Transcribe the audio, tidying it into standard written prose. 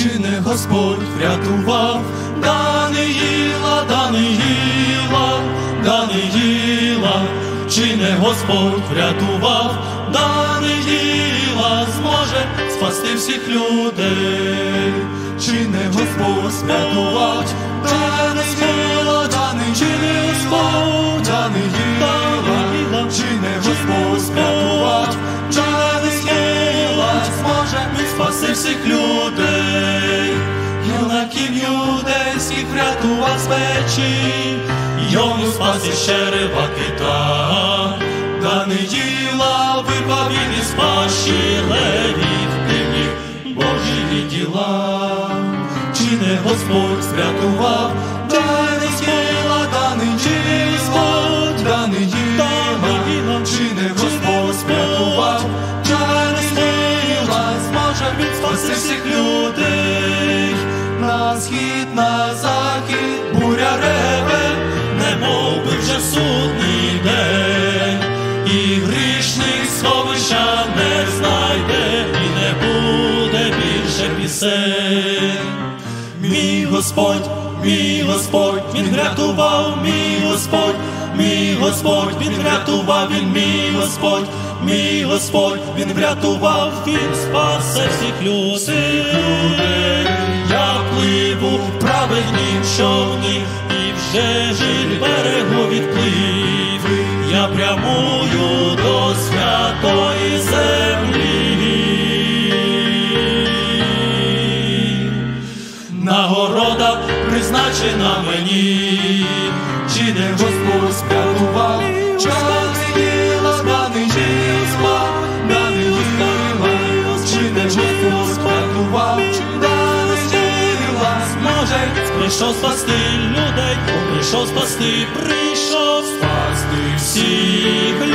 чи не Господь врятував Даниїла, Даниїла, Даниїла, чи не Господь врятував Даниїла, зможе спасти всіх людей, чи не Господь врятував Даниїла, чи не Господь Даниїла, чи не Господь врятував Даниїла, зможе спасти всіх людей. Юнаків юдейських врятував з печі, йому спас із черева кита. Даниїла вирвав він із пащі левів, дивні Божі діла. Чи не Господь врятував Даниїла, Даниїла, Даниїла, чи не Господь врятував Даниїла, зможе він спасти всіх людей. На схід, на захід буря реве, немов би вже судний день, і грішник сховища не знайде, і не буде більше пісень. Мій Господь, Він врятував, мій Господь, Він врятував, мій Господь, Він врятував, Він спасе всіх людей. Я пливу в праведнім човні, і вже від берегу відплив, я прямую до святої землі. Нагорода призначена мені, чи не Господь врятував Даниїла, Даниїла, Даниїла, чи не Господь врятував Даниїла, зможе прийшов спасти людей, прийшов спасти всіх людей.